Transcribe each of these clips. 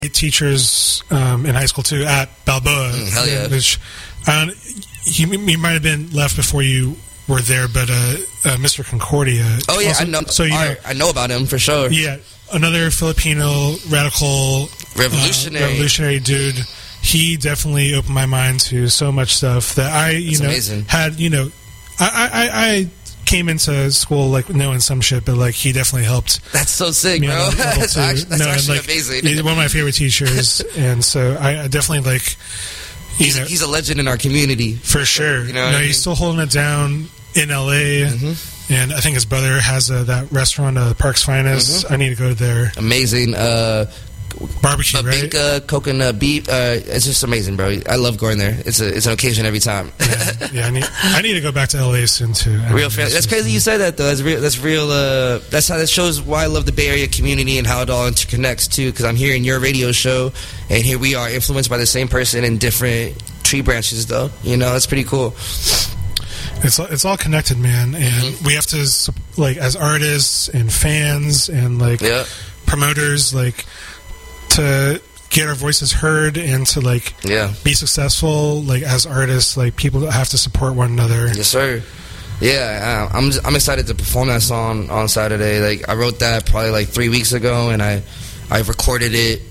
teachers in high school too at Balboa. Hell yeah. Which he might have been left before you were there, but Mr. Concordia. Oh yeah, also, I know. So I know about him for sure. Yeah, another Filipino radical revolutionary dude. He definitely opened my mind to so much stuff that I amazing. had. I came into school like knowing some shit, but like he definitely helped. That's so sick, bro. That's actually amazing. One of my favorite teachers, and so I definitely like. He's a legend in our community for sure. He's still holding it down in LA, and I think his brother has that restaurant, Park's Finest. I need to go there. Amazing. Barbecue, Babinka, right? Coconut beef. It's just amazing, bro. I love going there. It's an occasion every time. Yeah, I need to go back to LA soon too. Real fan. That's crazy you say that though. That's real. That's how that shows why I love the Bay Area community and how it all interconnects too. Because I'm hearing your radio show, and here we are influenced by the same person in different tree branches, though. It's pretty cool. It's all connected, man, and we have to like as artists and fans and like promoters like. To get our voices heard and to like be successful like as artists, like people have to support one another. Yes, sir. Yeah, I'm excited to perform that song on Saturday. Like I wrote that probably like 3 weeks ago, and I recorded it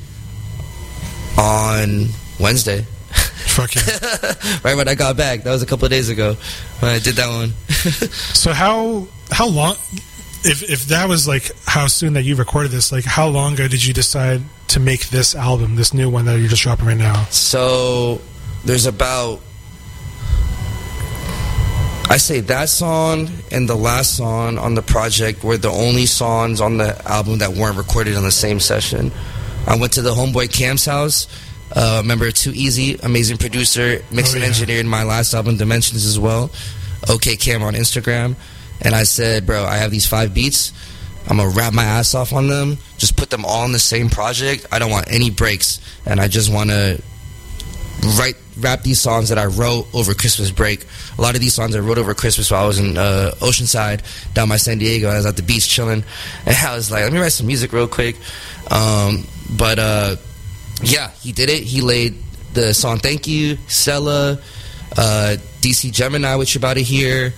on Wednesday. Fuck yeah! Right when I got back, that was a couple of days ago when I did that one. So how long? If that was like how soon that you recorded this, like how long ago did you decide to make this album, this new one that you're just dropping right now? So there's about, I say that song and the last song on the project were the only songs on the album that weren't recorded on the same session. I went to the homeboy Cam's house, member Too Easy, amazing producer, mixed and engineered my last album Dimensions as well. OK Cam on Instagram. And I said, bro, I have these 5 beats. I'm going to rap my ass off on them. Just put them all in the same project. I don't want any breaks. And I just want to rap these songs that I wrote over Christmas break. A lot of these songs I wrote over Christmas while I was in Oceanside, down by San Diego. I was at the beach chilling. And I was like, let me write some music real quick. Yeah, he did it. He laid the song Thank You, Sella, DC Gemini, which you're about to hear.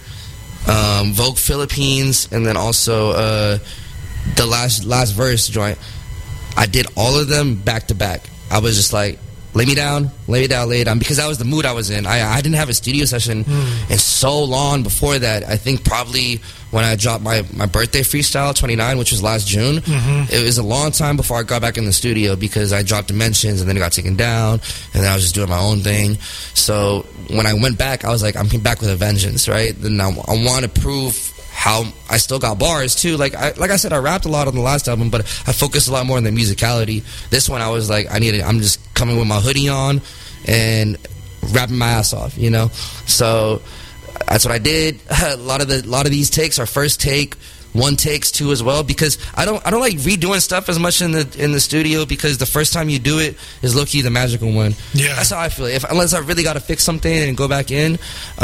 Vogue Philippines, and then also the last verse joint. I did all of them back to back. I was just like, lay me down, because that was the mood I was in. I didn't have a studio session in so long before that. I think probably when I dropped my birthday freestyle 29, which was last June, it was a long time before I got back in the studio because I dropped Dimensions and then it got taken down, and then I was just doing my own thing. So when I went back, I was like, I'm back with a vengeance, right? Then I want to prove how I still got bars too. Like I said, I rapped a lot on the last album, but I focused a lot more on the musicality. This one, I was like, I'm just coming with my hoodie on and rapping my ass off, So that's what I did. A lot of these takes are first take, one takes too as well, because I don't like redoing stuff as much in the studio, because the first time you do it is low key the magical one. Yeah, that's how I feel. Unless I really got to fix something and go back in,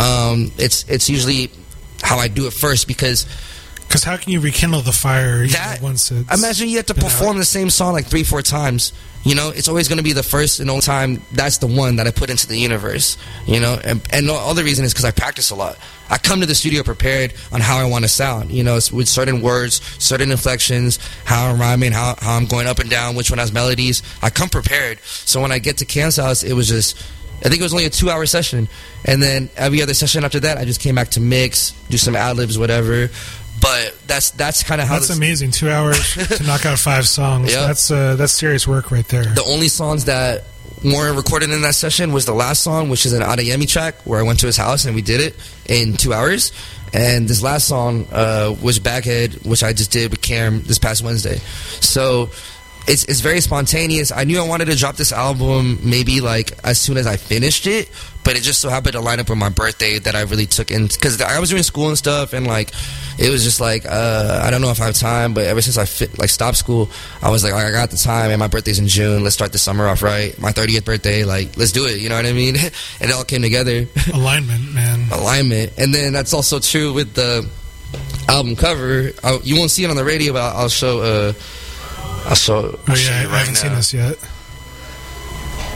it's usually how I do it first, because how can you rekindle the fire once it's... Imagine you have to perform the same song like 3-4 times. It's always going to be the first and only time. That's the one that I put into the universe. And the other reason is because I practice a lot. I come to the studio prepared on how I want to sound. With certain words, certain inflections, how I'm rhyming, how I'm going up and down, which one has melodies. I come prepared. So when I get to Cam's house, it was just... I think it was only a 2-hour session, and then every other session after that, I just came back to mix, do some ad-libs, whatever. But that's kind of how... That's amazing. 2 hours to knock out 5 songs. Yep. That's serious work right there. The only songs that weren't recorded in that session was the last song, which is an Adeyemi track, where I went to his house and we did it in 2 hours. And this last song was Baghead, which I just did with Cam this past Wednesday. So... It's very spontaneous. I knew I wanted to drop this album maybe like as soon as I finished it, but it just so happened to line up with my birthday that I really took in, because I was doing school and stuff, and like it was just like I don't know if I have time, but ever since I stopped school, I was like, I got the time, and my birthday's in June. Let's start the summer off right. My 30th birthday, like let's do it. You know what I mean? And it all came together. Alignment, man. Alignment, and then that's also true with the album cover. You won't see it on the radio, but I'll show. I haven't seen this yet.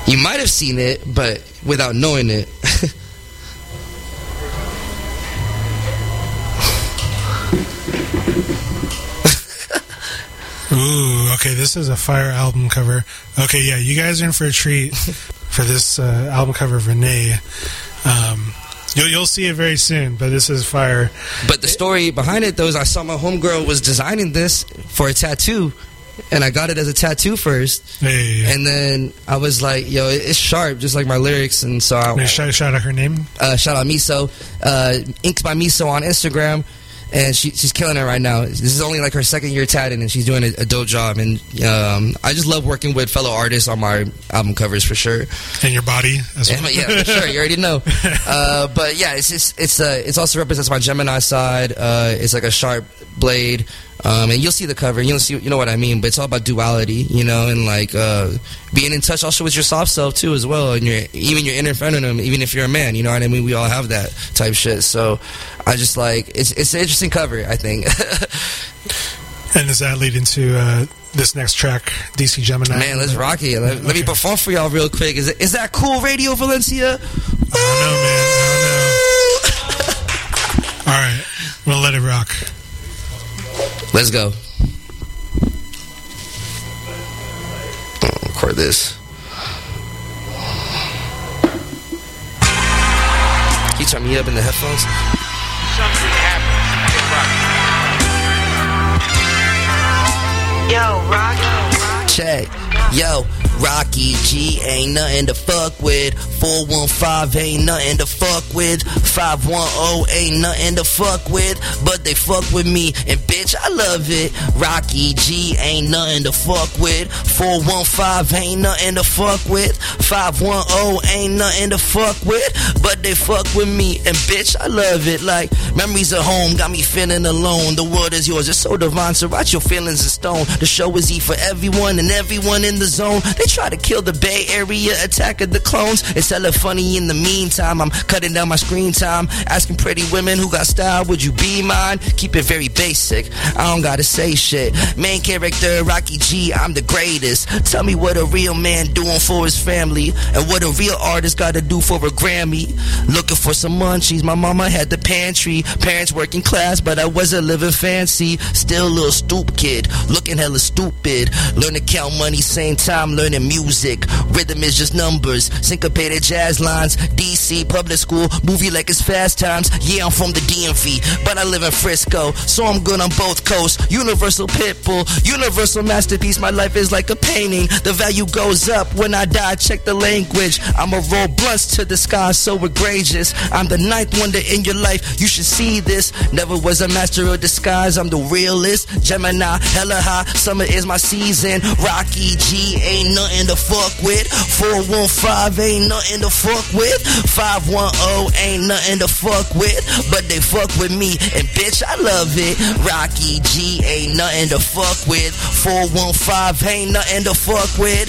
You might have seen it, but without knowing it. Ooh, okay, this is a fire album cover. Okay, yeah, you guys are in for a treat for this album cover of Renee. You'll see it very soon, but this is fire. But the story behind it, though, is I saw my homegirl was designing this for a tattoo, and I got it as a tattoo first. Hey. And then I was like, yo, it's sharp, just like my lyrics. And so I... Shout out her name? Shout out Miso. Inked by Miso on Instagram. And she's killing it right now. This is only like her second year tatting, and she's doing a dope job. And I just love working with fellow artists on my album covers for sure. And your body as well. Yeah, for sure. You already know. But yeah, it's also represents my Gemini side. It's like a sharp blade. And you'll see the cover, and you know what I mean. But it's all about duality, you know, and like being in touch also with your soft self too, as well, and even your inner feminine, even if you're a man, you know what I mean. We all have that type shit. So I just like it's an interesting cover, I think. And does that lead into this next track, DC Gemini? Man, let's rock it. Let me perform for y'all real quick. Is that cool, Radio Valencia? I don't know, man. I don't know. All right, we'll let it rock. Let's go. Record this. Can you turn me up in the headphones? Something happens. Yo, Rock. Check. Yo, Rocky G ain't nothing to fuck with. 415 ain't nothing to fuck with. 510 ain't nothing to fuck with. But they fuck with me, and bitch, I love it. Rocky G ain't nothing to fuck with. 415 ain't nothing to fuck with. 510 ain't nothing to fuck with. But they fuck with me, and bitch, I love it. Like, memories of home got me feeling alone. The world is yours, it's so divine, so write your feelings in stone. The show is E for everyone and everyone in the zone. They try to kill the Bay Area, attack of the clones. It's hella funny in the meantime. I'm cutting down my screen time, asking pretty women who got style, would you be mine? Keep it very basic, I don't gotta say shit. Main character, Rocky G, I'm the greatest. Tell me what a real man doing for his family, and what a real artist gotta do for a Grammy. Looking for some munchies, my mama had the pantry. Parents working class, but I wasn't living fancy. Still a little stoop kid, looking hella stupid. Learn to count money, same time learning music. Rhythm is just numbers, syncopated jazz lines. DC public school, movie like it's Fast Times. Yeah, I'm from the DMV, but I live in Frisco, so I'm good on both coasts. Universal Pitbull, universal masterpiece. My life is like a painting. The value goes up when I die, check the language. I'ma roll blunts to the sky, so egregious. I'm the ninth wonder in your life, you should see this. Never was a master of disguise, I'm the realist. Gemini, hella high, summer is my season. Rocky G ain't nothing to fuck with. 415 ain't nothing to fuck with. 510 ain't nothing to fuck with. But they fuck with me, and bitch, I love it. Rocky G ain't nothing to fuck with. 415 ain't nothing to fuck with.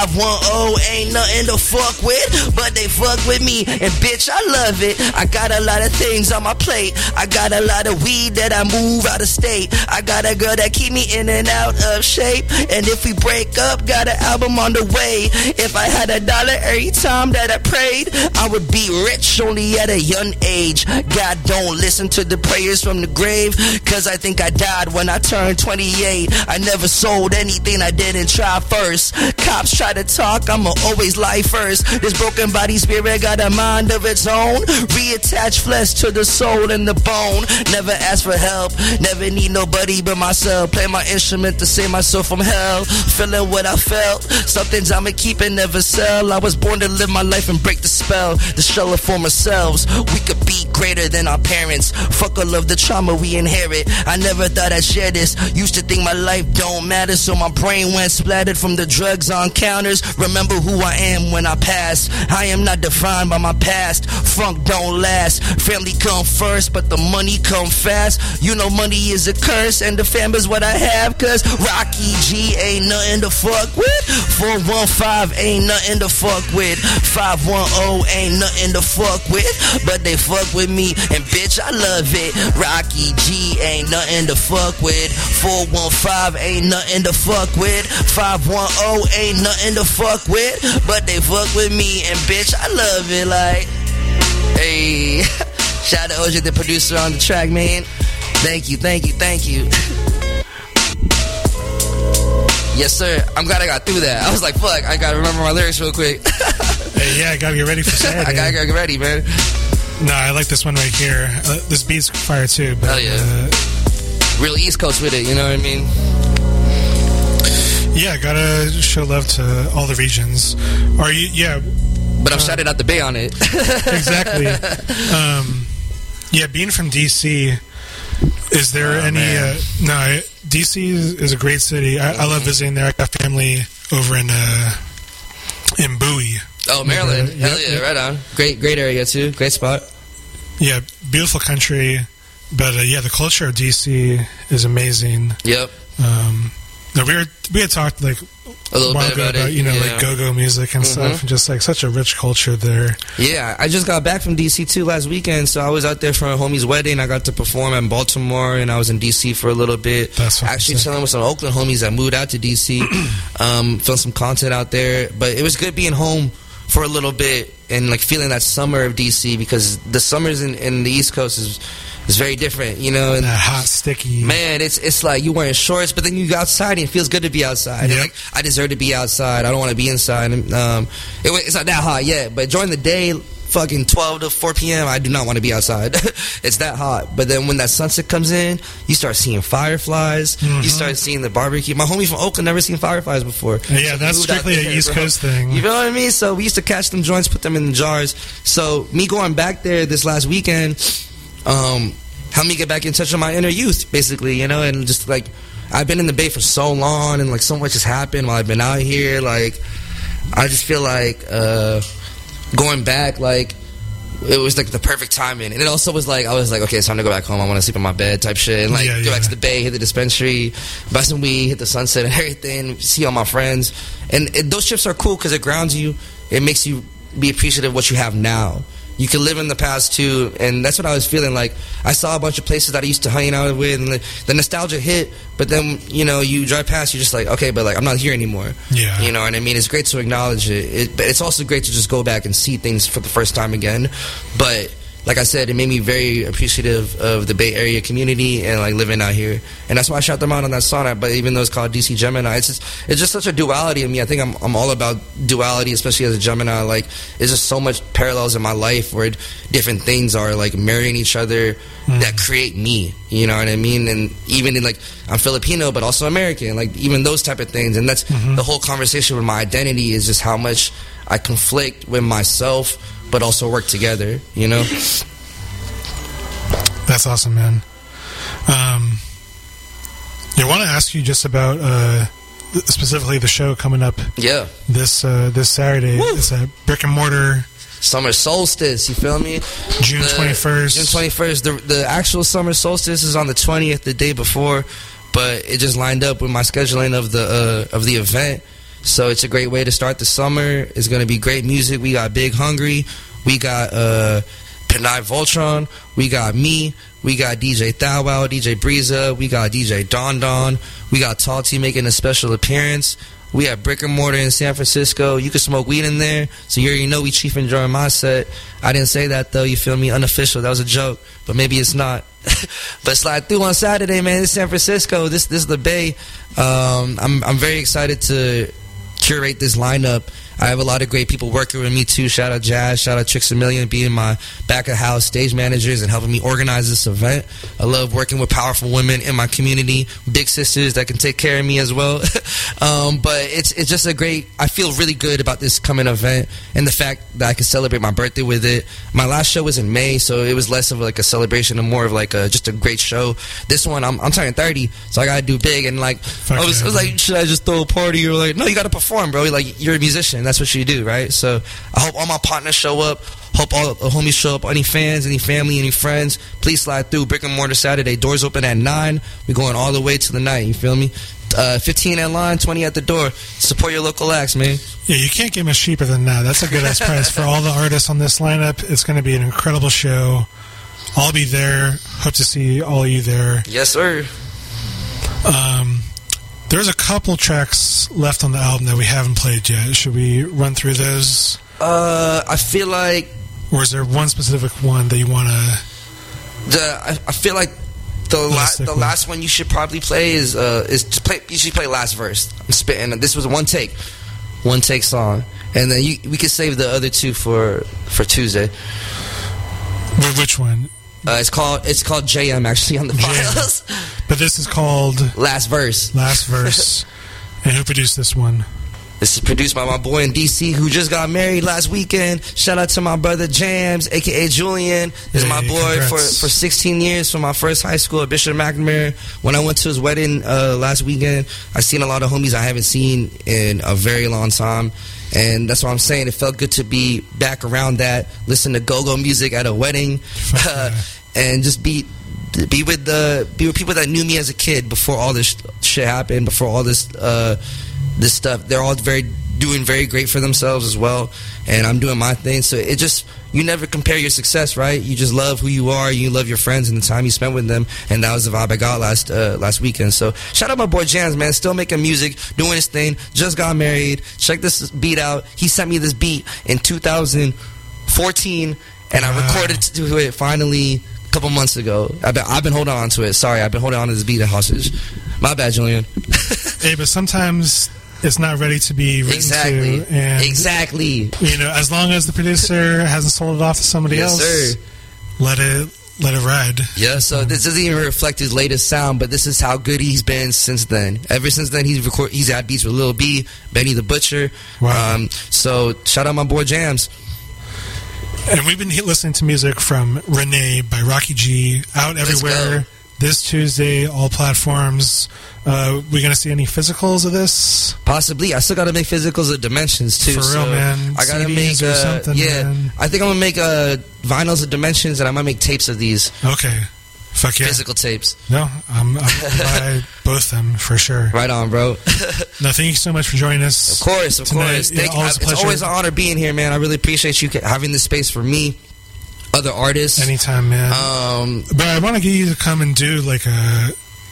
510 ain't nothing to fuck with. But they fuck with me, and bitch, I love it. I got a lot of things on my plate. I got a lot of weed that I move out of state. I got a girl that keep me in and out of shape. And if we break up, got an album on the way. If I had $1 every time that I prayed, I would be rich only at a young age. God, don't listen to the prayers from the grave, cause I think I died when I turned 28. I never sold anything I didn't try first. Cops try to talk, I'ma always lie first. This broken body spirit got a mind of its own. Reattach flesh to the soul and the bone. Never ask for help, never need nobody but myself. Play my instrument to save myself from hell. Feeling what I felt, some things I'ma keep and never sell. I was born to live my life and break the spell. The shell of former selves, we could be greater than our parents. Fuck all of the trauma we inherit. I never thought I'd share this. Used to think my life don't matter, so my brain went splattered from the drugs on counters. Remember who I am when I pass. I am not defined by my past. Funk don't last. Family come first, but the money come fast. You know money is a curse, and the fam is what I have, cause Rocky G ain't nothing to fuck fuck with. 415 ain't nothing to fuck with. 510 ain't nothing to fuck with. But they fuck with me, and bitch, I love it. Rocky G ain't nothing to fuck with. 415 ain't nothing to fuck with. 510 ain't nothing to fuck with. But they fuck with me, and bitch, I love it. Like, hey, shout out to OJ, the producer on the track, man. Thank you. Yes, sir. I'm glad I got through that. I was like, fuck, I gotta remember my lyrics real quick. Hey, yeah, I gotta get ready for Saturday. I gotta get ready, man. No, I like this one right here. This beat's fire too. But, hell yeah. Real East Coast with it, you know what I mean? Yeah, gotta show love to all the regions. Are you? Yeah. But I'm shouting out the Bay on it. Exactly. Yeah, being from DC, is there any... no, DC is a great city. I love visiting there. I got family over in Bowie. Oh, Maryland. Hell yeah, right on. Great area, too. Great spot. Yeah, beautiful country. But, yeah, the culture of DC is amazing. Yep. No, we had talked, like, a little bit about it, you know, like go-go music and stuff, and just like such a rich culture there. Yeah, I just got back from DC too last weekend, so I was out there for a homie's wedding. I got to perform in Baltimore, and I was in DC for a little bit. That's actually chilling with some Oakland homies that moved out to DC, filmed some content out there. But it was good being home for a little bit and like feeling that summer of DC, because the summers in the East Coast is very different, you know. And that hot, sticky. Man, it's like you wearing shorts, but then you go outside and it feels good to be outside. Yep. Like, I deserve to be outside. I don't want to be inside. And, it's not that hot yet, but during the day, fucking 12 to 4 p.m., I do not want to be outside. It's that hot. But then when that sunset comes in, you start seeing fireflies. You start seeing the barbecue. My homie from Oakland never seen fireflies before. Yeah, so that's strictly an East Coast thing. You know what I mean? So we used to catch them joints, put them in the jars. So me going back there this last weekend, helped me get back in touch with my inner youth, basically, you know, and just like, I've been in the Bay for so long, and like so much has happened while I've been out here. Like, I just feel like going back, like, it was like the perfect timing. And it also was like, I was like, okay, it's time to go back home. I want to sleep in my bed type shit. And like, go back to the Bay, hit the dispensary, buy some weed, hit the sunset and everything, see all my friends. And those trips are cool because it grounds you. It makes you be appreciative of what you have now. You can live in the past too, and that's what I was feeling like. I saw a bunch of places that I used to hang out with, and the nostalgia hit, but then, you know, you drive past, you're just like, okay, but like, I'm not here anymore. Yeah. You know what I mean? It's great to acknowledge it, but it's also great to just go back and see things for the first time again. But like I said, it made me very appreciative of the Bay Area community and like living out here, and that's why I shout them out on that song. But even though it's called DC Gemini, it's just such a duality in me. I think I'm all about duality, especially as a Gemini. Like, it's just so much parallels in my life where different things are like marrying each other that create me. You know what I mean? And even in like, I'm Filipino but also American. Like, even those type of things, and that's the whole conversation with my identity, is just how much I conflict with myself, but also work together, you know? That's awesome, man. I want to ask you just about specifically the show coming up. Yeah. This Saturday. Woo! It's a Brick and Mortar Summer Solstice, you feel me? June 21st. June 21st. The actual Summer Solstice is on the 20th, the day before, but it just lined up with my scheduling of the event. So it's a great way to start the summer. It's going to be great music. We got Big Hungry. We got Panay Voltron. We got me. We got DJ Thou Wow, DJ Breeza. We got DJ Don Don. We got Tall T making a special appearance. We have Brick and Mortar in San Francisco. You can smoke weed in there. So you already know we chiefing during my set. I didn't say that, though. You feel me? Unofficial. That was a joke. But maybe it's not. But slide through on Saturday, man. This is San Francisco. This is the Bay. I'm very excited to curate this lineup. I have a lot of great people working with me too. Shout out Jazz, shout out Tricks a Million, being my back of house stage managers and helping me organize this event. I love working with powerful women in my community, big sisters that can take care of me as well. But it's just a great, I feel really good about this coming event and the fact that I can celebrate my birthday with it. My last show was in May, so it was less of like a celebration and more of like just a great show. This one, I'm turning 30, so I gotta do big. And like, I was like, should I just throw a party? Or like, no, you gotta perform, bro. Like, you're a musician. That's what you do, right? So I hope all my partners show up. Hope all the homies show up. Any fans, any family, any friends, please slide through. Brick and Mortar Saturday. Doors open at 9. We're going all the way to the night. You feel me? $15 at line, $20 at the door. Support your local acts, man. Yeah, you can't get much cheaper than that. That's a good ass price for all the artists on this lineup. It's going to be an incredible show. I'll be there. Hope to see all of you there. Yes, sir. There's a couple tracks left on the album that we haven't played yet. Should we run through those? I feel like... Or is there one specific one that you want to... I feel like the last one you should probably play is to play. You should play last verse. I'm spitting. This was a one take song, and then we could save the other two for Tuesday. Which one? It's called JM actually on the files. But this is called Last Verse. Last Verse. And who produced this one? This is produced by my boy in DC who just got married last weekend. Shout out to my brother Jams, a.k.a. Julian. This is my boy for 16 years from my first high school at Bishop McNamara. When I went to his wedding last weekend, I seen a lot of homies I haven't seen in a very long time. And that's what I'm saying. It felt good to be back around that, listen to go-go music at a wedding, and just be with people that knew me as a kid before all this shit happened, before all this stuff. They're all doing very great for themselves as well, and I'm doing my thing. So it just, you never compare your success, right? You just love who you are, you love your friends and the time you spend with them, and that was the vibe I got last weekend. So shout out my boy Jams, man, still making music, doing his thing, just got married. Check this beat out. He sent me this beat in 2014, and I recorded to it finally a couple months ago. I've been holding on to it. Sorry, I've been holding on to this beat at hostage. My bad, Julian. Hey, but sometimes it's not ready to be written to. And, exactly. You know, as long as the producer hasn't sold it off to somebody else, sir. Let it ride. Yeah, so this doesn't even reflect his latest sound, but this is how good he's been since then. Ever since then, he's had beats with Lil B, Benny the Butcher. Wow. So shout out my boy Jams. And we've been listening to music from Renee by Rocky G, out everywhere. This Tuesday, all platforms. We gonna see any physicals of this? Possibly. I still gotta make physicals of Dimensions too. For real, man. I gotta CDs make or something. Yeah, man. I think I'm gonna make vinyls of Dimensions, and I might make tapes of these. Okay. Fuck yeah. Physical tapes. No, I'm buy both them for sure. Right on, bro. No, thank you so much for joining us. Of course. Tonight. Thank you. It's always an honor being here, man. I really appreciate you having this space for me. Other artists. Anytime, man. But I want to get you to come and do like a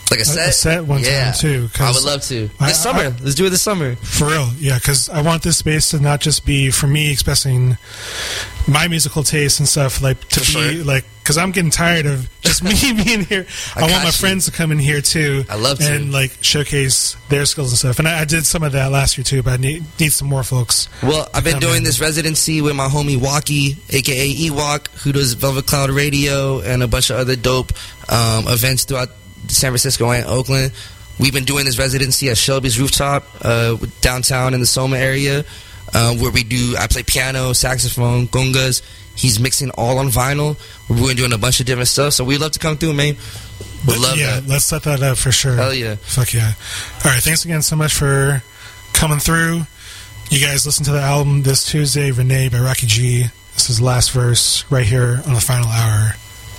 set one time too. I would love to. This summer. Let's do it this summer. For real, yeah, because I want this space to not just be for me expressing my musical taste and stuff, like to be like, because I'm getting tired of just me being here. I want my friends to come in here too. I love to. And like showcase their skills and stuff. And I did some of that last year too, but I need some more folks. Well, I've been doing this residency with my homie Walkie, aka Ewok, who does Velvet Cloud Radio and a bunch of other dope events throughout San Francisco and Oakland. We've been doing this residency at Shelby's Rooftop downtown in the Soma area, where I play piano, saxophone, congas. He's mixing all on vinyl. We're doing a bunch of different stuff, so we'd love to come through, man. We'd love that. Let's set that up for sure. Hell yeah. Fuck yeah. All right, thanks again so much for coming through. You guys listen to the album this Tuesday, Renee by Rocky G. This is Last Verse right here on the final hour.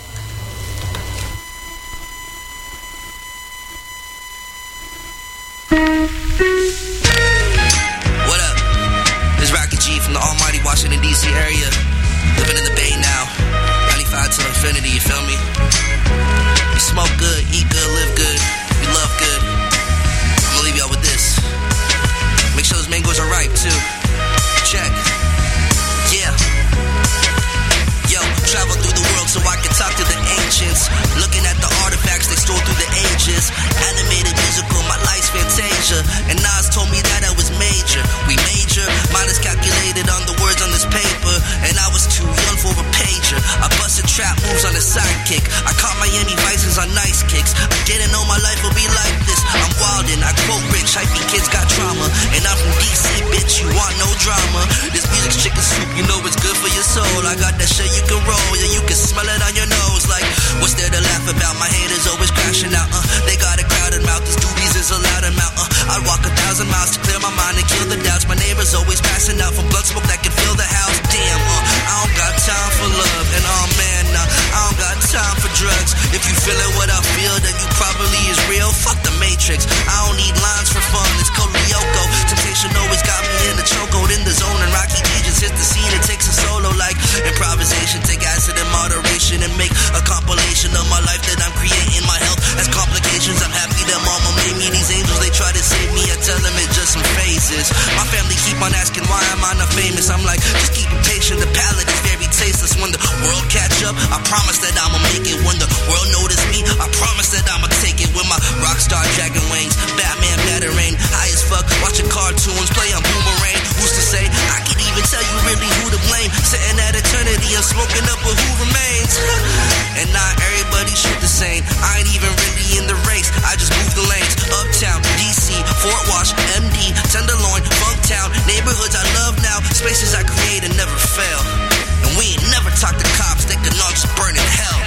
What up? This is Rocky G from the almighty Washington, D.C. area. Living in the Bay now. 95 to infinity, you feel me? We smoke good, eat good, live good. We love good. I'm gonna leave y'all with this. Make sure those mangoes are ripe, too. Check. Yeah. Yo, travel through the world so I can talk to the ancients. Looking at the artifacts they stole through the ages. Animated musical, my life's fantasia. And Nas told me that I was major. We major, mine is calculated on the words on this paper. And I was too young for a pager. I busted trap moves on a sidekick. I caught Miami Vices on nice kicks. I didn't know my life would be like this. I'm wildin', I quote rich, hypey kids got trauma. And I'm from DC, bitch, you want no drama. This music's chicken soup, you know it's good for your soul. I got that shit you can roll, yeah, you can smell it on your nose. Like, what's there to laugh about? My haters always crashing out, They got a crowded mouth, these doobies is a loud amount, I'd walk 1,000 miles to clear my mind and kill the doubts. My neighbors always passing out from blood smoke that can fill the house. Damn, I don't got time for love, and oh man, nah, I don't got time for drugs. If you feeling what I feel, then you probably is real. Fuck the Matrix, I don't need lines kinda famous. I'm like, just keep it patient, the palate is very tasteless. When the world catch up, I promise that I'ma make it. When the world notice me, I promise that I'ma take it. With my rockstar dragon wings, Batman battering, high as fuck, watching cartoons, play on Boomerang. Who's to say, I can even tell you really who to blame. Sitting at eternity and smoking up with who remains. And not everybody shoot the same. I ain't even really in the race, I just move the lanes. Uptown, DC, Fort Wash, MD, Tenderloin, Funktown, neighborhoods I love now, spaces I create and never fail. And we ain't never talk to cops, they can all just burn in hell.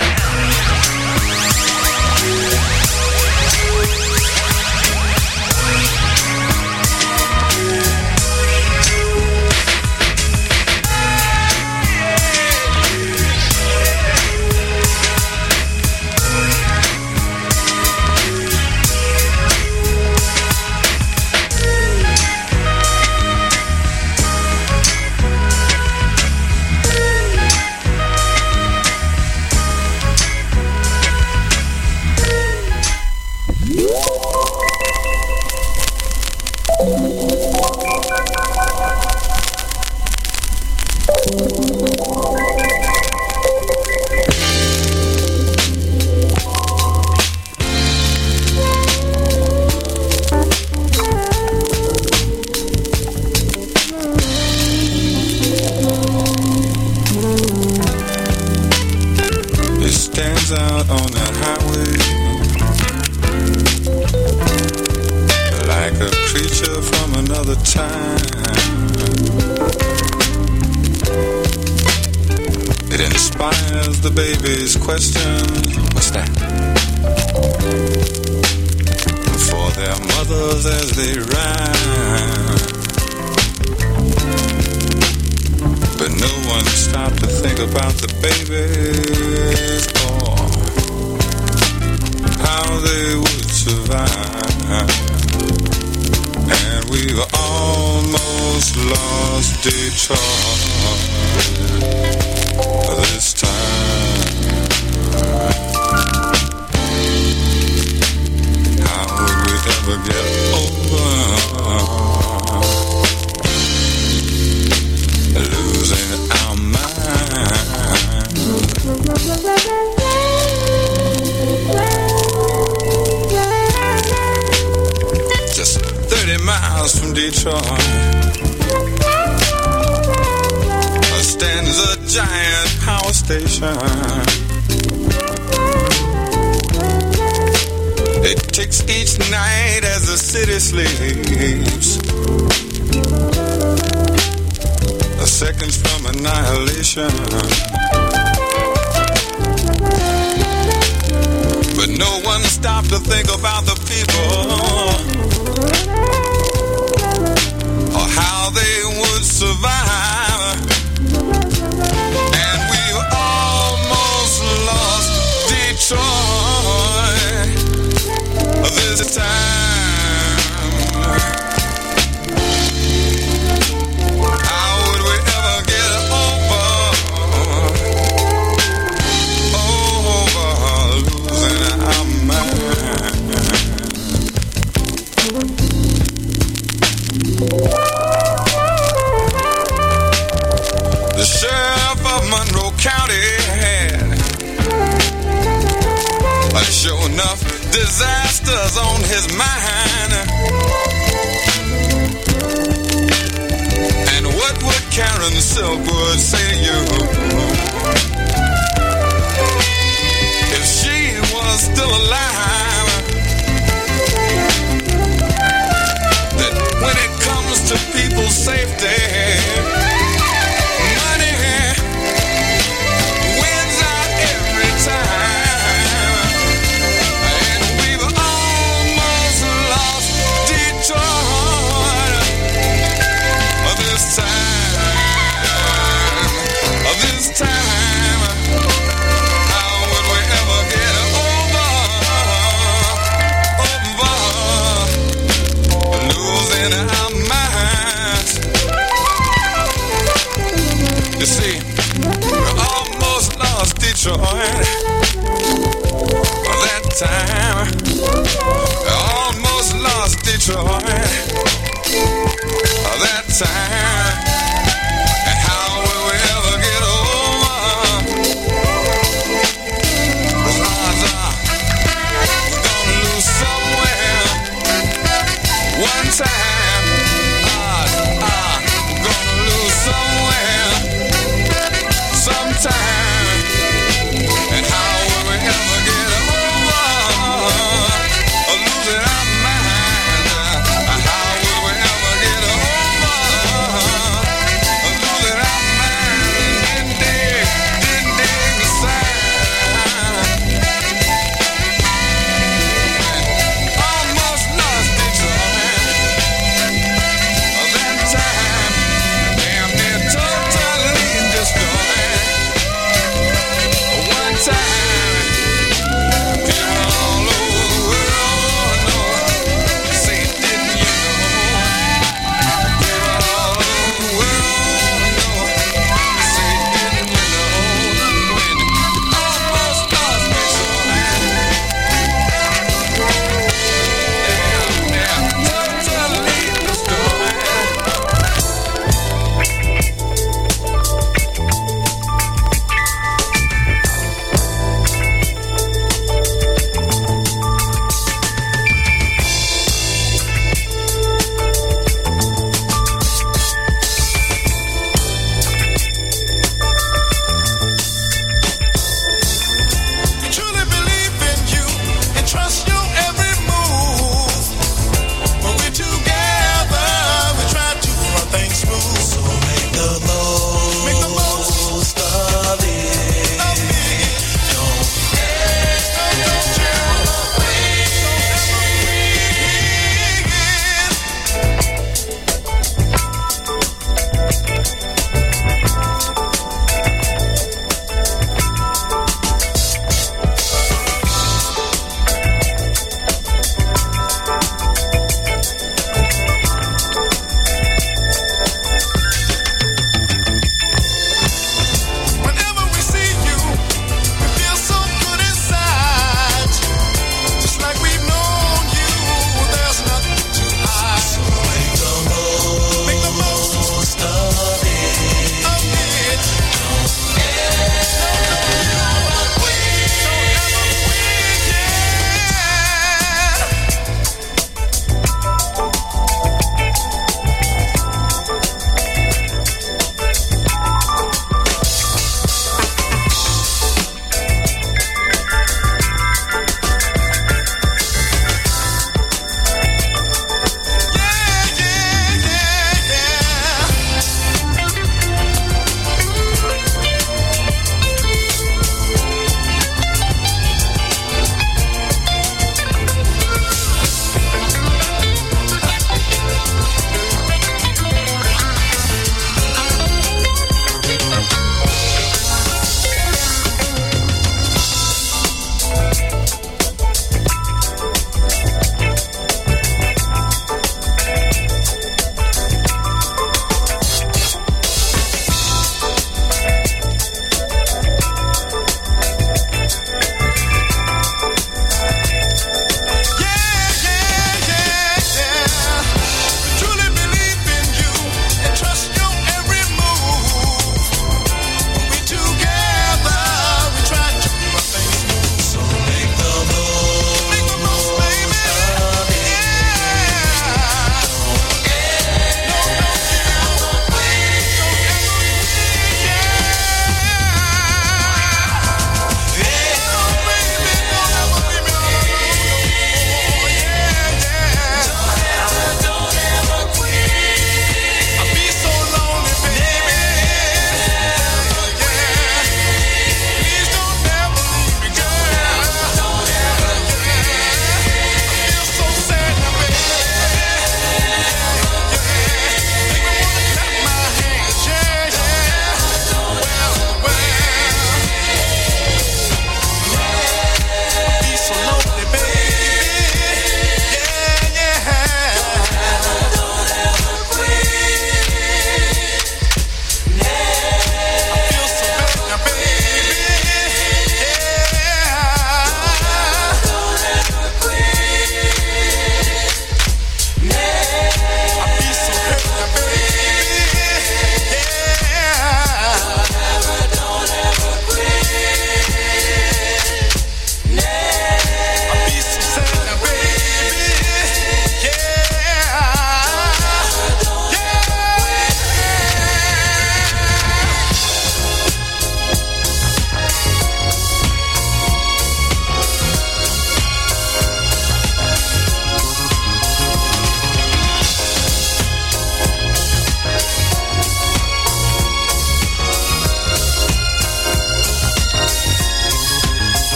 Detroit. That time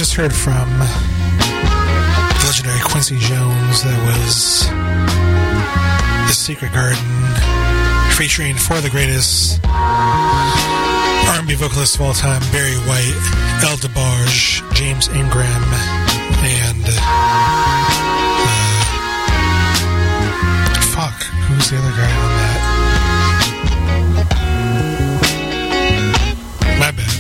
just heard from the legendary Quincy Jones. That was The Secret Garden, featuring four of the greatest R&B vocalists of all time: Barry White, El DeBarge, James Ingram, and who's the other guy on that? My bad.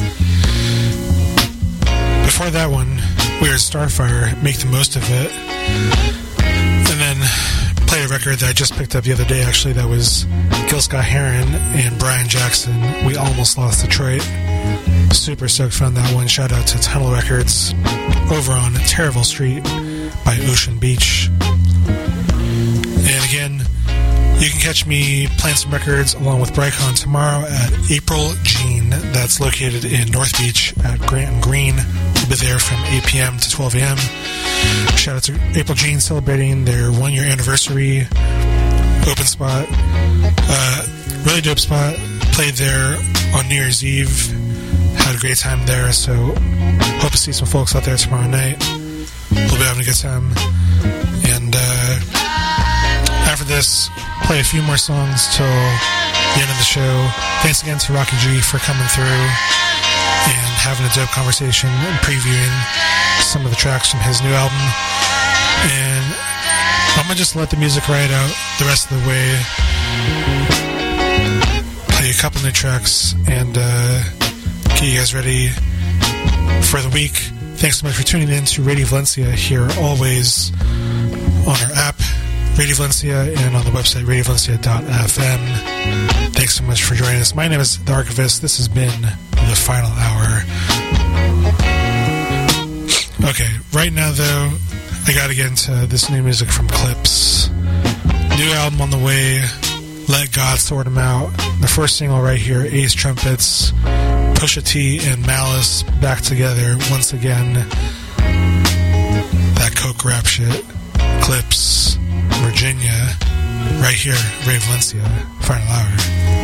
Before that one, we heard Starfire, Make the Most of It. And then played a record that I just picked up the other day, actually, that was Gil Scott-Heron and Brian Jackson, We Almost Lost Detroit. Super stoked on that one. Shout out to Tunnel Records over on Terrible Street by Ocean Beach. And again, you can catch me playing some records along with Brycon tomorrow at April Jean. That's located in North Beach at Grant and Green. We'll be there from 8 p.m. to 12 a.m. Shout out to April Jean celebrating their 1-year anniversary. Open spot. Really dope spot. Played there on New Year's Eve. Had a great time there, so hope to see some folks out there tomorrow night. We'll be having a good time. And after this, play a few more songs till the end of the show. Thanks again to Rocky G for coming through and having a dope conversation and previewing some of the tracks from his new album. And I'm going to just let the music ride out the rest of the way. Play a couple new tracks and get you guys ready for the week. Thanks so much for tuning in to Radio Valencia here always on our app, Radio Valencia, and on the website, radiovalencia.fm. Thanks so much for joining us. My name is The Archivist. This has been The Final Hour. Okay, right now, though, I gotta get into this new music from Clips. New album on the way, Let God Sort 'Em Out. The first single right here, Ace Trumpets, Pusha T, and Malice back together once again. That coke rap shit. Clips, Virginia, right here, Ray Valencia, Final Hour.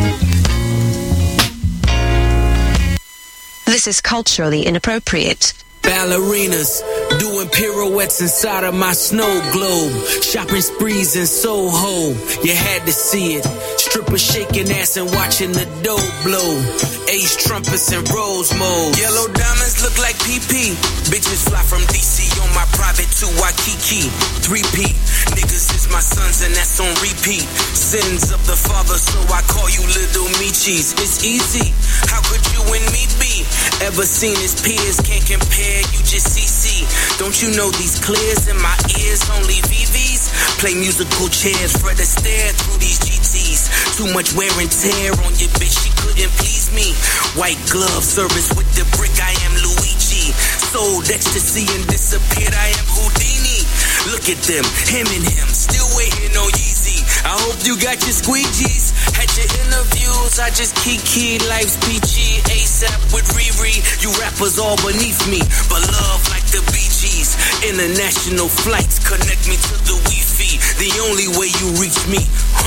This is culturally inappropriate. Ballerinas doing pirouettes inside of my snow globe. Shopping sprees in Soho, you had to see it. Strippers shaking ass and watching the dough blow. Ace trumpets and rose mode. Yellow diamonds look like PP. Bitches fly from DC on my private to Waikiki. 3P, niggas is my sons and that's on repeat. Sins of the father, so I call you little Michis. It's easy, how could you and me be? Ever seen his peers, can't compare, you just CC. Don't you know these clears in my ears, only VVs? Play musical chairs, Fred Astaire through these GTs. Too much wear and tear on your bitch, she couldn't please me. White glove service with the brick, I am Luigi. Sold ecstasy and disappeared, I am Houdini. Look at them, him and him, still waiting on Yeezy. I hope you got your squeegees. Had your interviews, I just kiki. Life's peachy, ASAP with Riri. You rappers all beneath me, but love like the Bee Gees. International flights connect me to the Wi-Fi. The only way you reach me,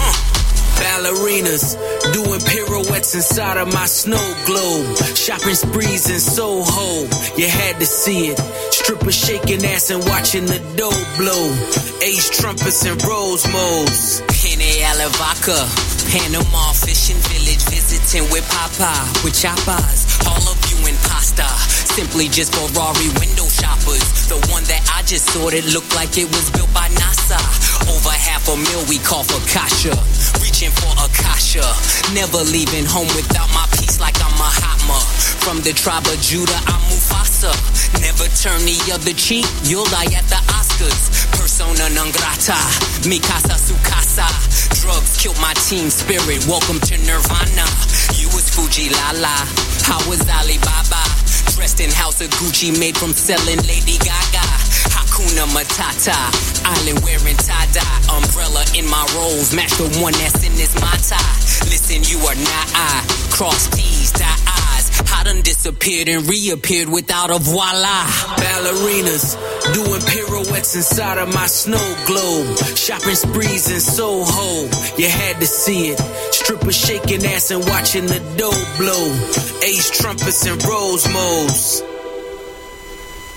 Ballerinas doing pirouettes inside of my snow globe. Shopping sprees in Soho, you had to see it. Strippers shaking ass and watching the dough blow. Ace trumpets and rose modes. Pene Alavaca, Panama fishing village, visiting with Papa, with chapas. All of you in pasta, simply just Ferrari window shoppers. The one that I just sorted looked like it was built by NASA. Over $500,000 we call for Kasha. Reaching for Akasha, never leaving home without my piece like I'm Mahatma. From the tribe of Judah, I'm Mufasa. Never turn the other cheek, you'll die at the Oscars. Persona non grata, mi casa su casa. Drugs killed my team spirit, welcome to Nirvana. You was Fuji Lala, I was Alibaba. Dressed in House of Gucci, made from selling Lady Gaga. Hakuna Matata, island wearing tie-dye. Umbrella in my rolls, match the one that's in this Mata. Listen, you are not I, cross T's, dot I's. I done disappeared and reappeared without a voila. Ballerinas, doing pirouettes inside of my snow globe. Shopping sprees in Soho, you had to see it. Strippers shaking ass and watching the dough blow. Ace trumpets and rose modes.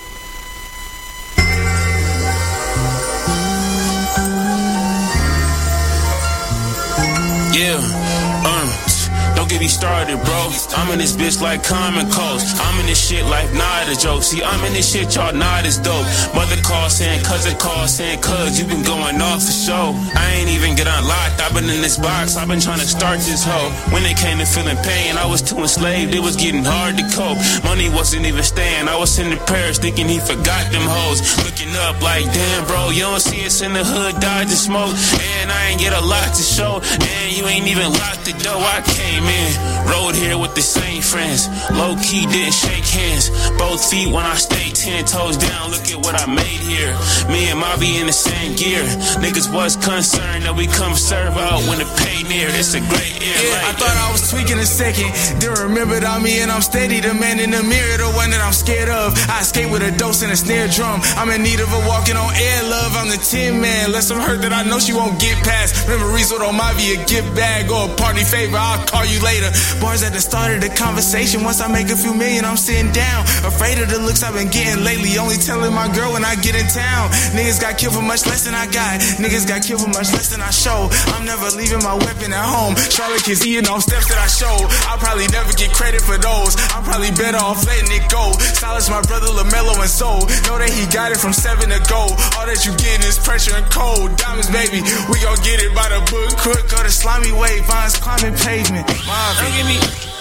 me started, bro. I'm in this bitch like Common Cold. I'm in this shit like not a joke. See, I'm in this shit, y'all not as dope. Mother call saying, cousin call saying, cuz you been going off for show. I ain't even get unlocked. I've been in this box. I've been trying to start this hoe. When it came to feeling pain, I was too enslaved. It was getting hard to cope. Money wasn't even staying. I was in the Paris thinking he forgot them hoes. Looking up like, damn, bro, you don't see us in the hood, dodge the smoke. And I ain't get a lot to show. And you ain't even locked the door. I came in, rode here with the same friends. Low key didn't shake hands. Both feet when I stayed 10 toes down. Look at what I made here. Me and Mobby in the same gear. Niggas was concerned that we come serve out when the pay near. It's a great year. Yeah, I thought I was tweaking a second. Then remembered I'm me and I'm steady. The man in the mirror, the one that I'm scared of. I escape with a dose and a snare drum. I'm in need of a walking on air, love. I'm the Tin Man. Less of her that I know she won't get past. Memories with Mobby, a gift bag or a party favor. I'll call you later. Bars at the start of the conversation. Once I make a few million, I'm sitting down. Afraid of the looks I've been getting lately. Only telling my girl when I get in town. Niggas got killed for much less than I got. Niggas got killed for much less than I show. I'm never leaving my weapon at home. Charlotte kids eating on steps that I show. I'll probably never get credit for those. I'm probably better off letting it go. Silence my brother LaMelo and Soul. Know that he got it from 7 to go. All that you getting is pressure and cold. Diamonds, baby, we gon' get it by the book. Crook or the slimy way. Vines climbing pavement. Don't get me,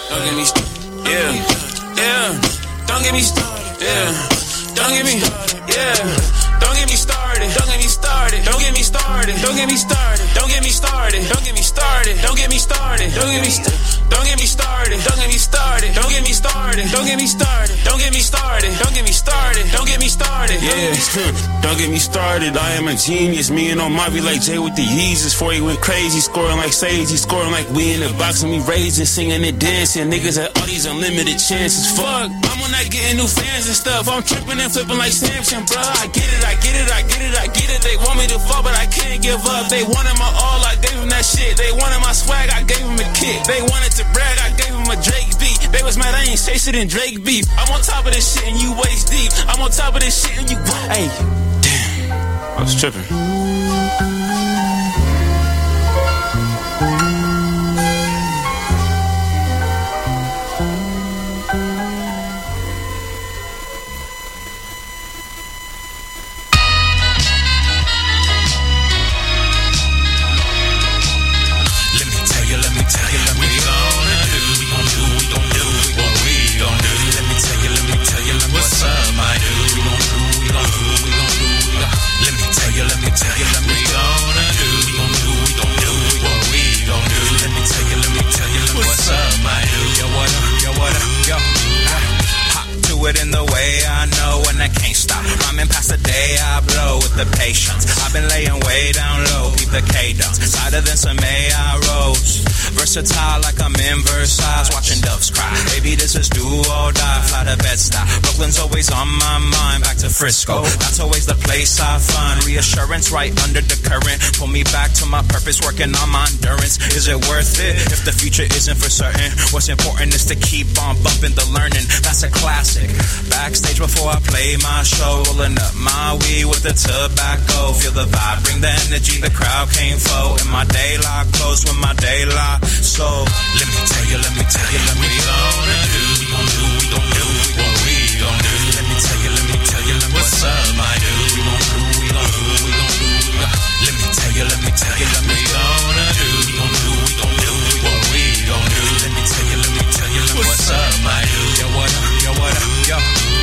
yeah, yeah. Don't get me started, yeah. Don't get me, yeah. Don't get me started. Don't get me started. Don't get me started. Don't get me started. Don't get me started. Don't get me started. Don't get me started. Don't get me started. Don't get me started. Don't get me started. Don't get me started. Don't get me started. Don't get me started. Don't get me started. Don't get me started. Yeah, don't get me started. I am a genius. Me and Mobby like Jay with the Yeezus. Before he went crazy, scoring like Sage. He scoring like we in the box and we raising, singing and dancing. Niggas had all these unlimited chances. Fuck, I'm on that getting new fans and stuff. I'm tripping and flipping like Samson, bro. I get it. I get it, I get it, I get it. They want me to fall, but I can't give up. They wanted my all, I gave them that shit. They wanted my swag, I gave them a kick. They wanted to brag, I gave them a Drake beat. They was mad I ain't say shit in Drake beef. I'm on top of this shit and you waist deep. I'm on top of this shit and you... Hey, damn. I was tripping. In the way I know and I can't stop. Rhyming past the day I blow with the patience. I've been laying way down low, keep the cadence. Tighter than some AI rose. Versatile like I'm in Versailles, watching doves cry. Baby, this is do or die, fly to Bed-Stuy. Brooklyn's always on my mind, back to Frisco. That's always the place I find reassurance right under the current. Pull me back to my purpose, working on my endurance. Is it worth it if the future isn't for certain? What's important is to keep on bumping the learning. That's a classic. Backstage before I play my show, rolling up my weed with the tobacco. Feel the vibe, bring the energy, the crowd came flow. In my daylight, close with my daylight. So let me tell you, let me tell you, let me gonna do. We gon' do, we gon' do, what we gon' do. Let me tell you, let me tell you, what's up, I do. We gon' do, we gon' do, we gon' do. Let me tell you, let me tell you, let me gonna do. We gon' do, we gon' do, what we gon' do. Let me tell you, what's up, I do. Yo, what up, yo, what up, yo.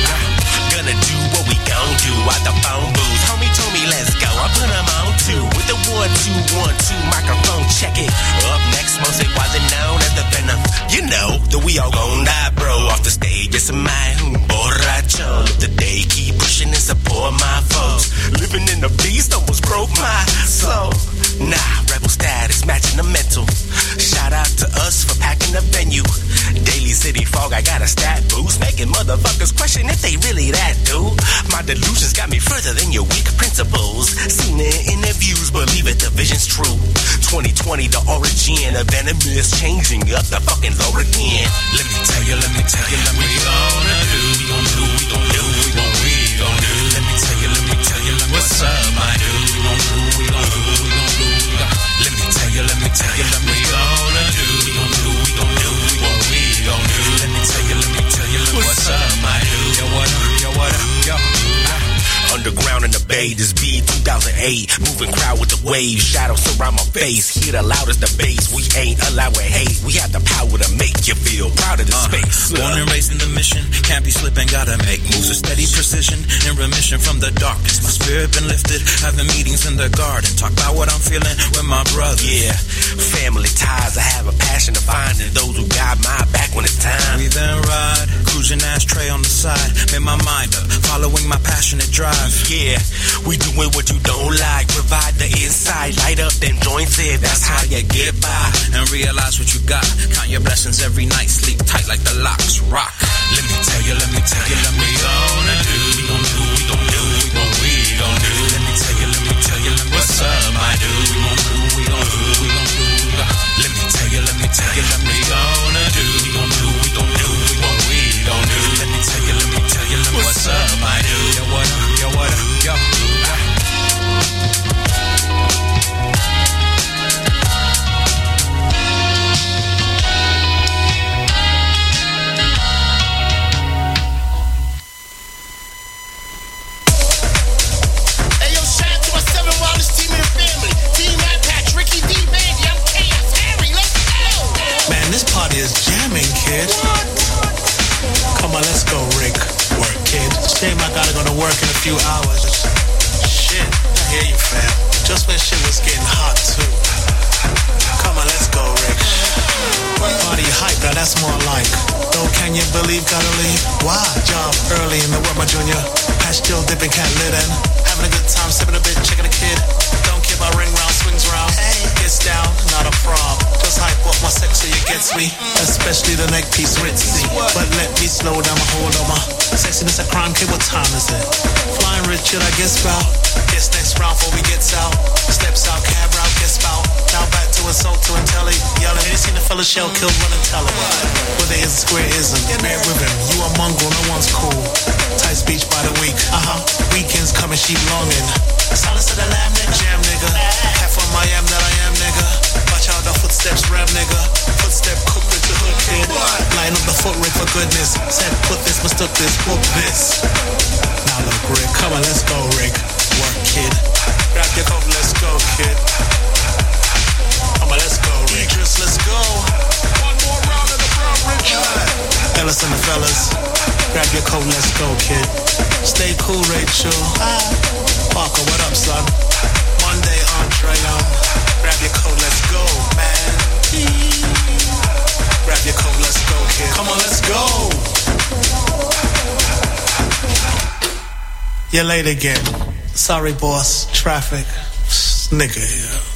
Gonna do what we gon' do at the phone booth. Homie told me let's go, I put him on too. With the 1, 2, 1, 2 microphone, check it. Up next, most it wasn't known as the venom. You know that we all gon' die, bro. Off the stage, it's a man borracho. If the day keep pushing and support my folks. Living in the beast almost broke my soul. Nah, rebel status matching the mental. Shout out to us for packing the venue. Daily City Fog, I got a stat boost, making motherfuckers question if they really that dude. My delusions got me further than your weak principles. Seen it in interviews, believe it, the vision's true. 2020, the origin of venom is changing up the fucking low again. Let me tell you, let me tell you, let me gonna do. We gon' do, we gon' do, what we gon' do. Let me tell you, what's up, I do. We gon' do, we gon' do, we gon' do. Let me tell you, let me gonna do. We gon' do, we gon' do, babe. This be 2008, moving crowd with the waves. Shadows surround my face, hear the loudest the bass. We ain't allowing hate, we have the power to make you feel proud of the space. Born and raised in the mission, can't be slipping, gotta make moves with steady precision. In remission from the darkness, my spirit been lifted. Having meetings in the garden, talk about what I'm feeling with my brother. Yeah, family ties, I have a passion to find in those who got my back when it's time. We then ride, cruising ashtray on the side. Made my mind up, following my passionate drive. Yeah, we doing what you don't like. Provide the inside, light up them joints in. That's how you get by. And realize what you got. Count your blessings every night, sleep tight like the locks. Rock. Let me tell you, let me tell you, let me gonna do. We gon' do, we gon' do, what we gon' do. Let me tell you, let me tell you, let me what's up, my dude. We gon' do, we gon' do, we gon' do. Let me tell you, let me tell you, let me gonna do. We gon' do, we gon' do, what we gon' do. Let me tell you, let me tell you, let me what's up, my dude. Yo, what up, yo, what up, yo. Is jamming, kid. Come on, let's go, Rick. Work, kid. Shame I gotta go to work in a few hours. Shit, I hear you, fam. Just when shit was getting hot, too. Come on, let's go, Rick. Party hype, now that's more like. Though, can you believe gotta leave? Why? Job early in the work, my junior. Hash still dipping, cat lit in. Having a good time, sipping a bit, checking a kid. Don't care about ring round, swings round. Hey, gets down, not a prob. Just hype up my sex so you gets me. Especially the neck piece, ritzy. But let me slow down my hold on my sexiness a crime, kid, what time is it? Flying Richard, I guess bout. Guess next round before we gets out. Steps out, cab route, gets bout. Now back to assault to intelli. Yelling, ain't seen a fella shell killed, run and tell him. Whether it's a square ism, bear with him. You a mongrel, no one's cool. Tight speech by the week. Weekends coming, sheep longing. Silence of the lamb, nigga. Jam, nigga. Half on my am that I am, nigga. Watch out the footsteps, rev, nigga. Footstep cook with the hood, kid. Line up the foot rig for goodness. Said put this, mistook this, book this. Now look, Rick, come on, let's go, Rick. Work, kid. Grab your coat, let's go, kid. Come on, let's go, Rick. Idris, let's go. One more round of the brown, Rick. Ellis and the fellas. Grab your coat, let's go, kid. Stay cool, Rachel. Parker, what up, son? Monday, entree on. Grab your coat, let's go, man. Grab your coat, let's go, kid. Come on, let's go. You're late again. Sorry, boss. Traffic. Nigga here.